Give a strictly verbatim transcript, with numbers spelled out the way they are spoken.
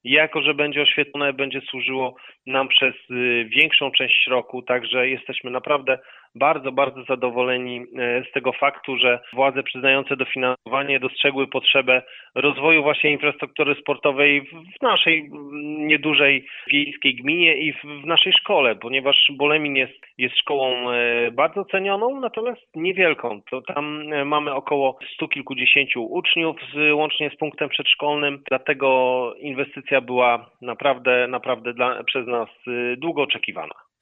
jako że będzie oświetlone, będzie służyło nam przez y, większą część roku, także jesteśmy naprawdę bardzo, bardzo zadowoleni e, z tego faktu, że władze przyznające dofinansowanie dostrzegły potrzebę rozwoju właśnie infrastruktury sportowej w naszej mm, niedużej wiejskiej gminie i w, w naszej szkole, ponieważ Bolemin jest, jest szkołą e, bardzo cenioną, natomiast niewielką. To tam e, mamy około stu kilkudziesięciu uczniów z, łącznie z punktem przedszkolnym, dlatego inwestycja była naprawdę, naprawdę dla, przez nas e, długo oczekiwana.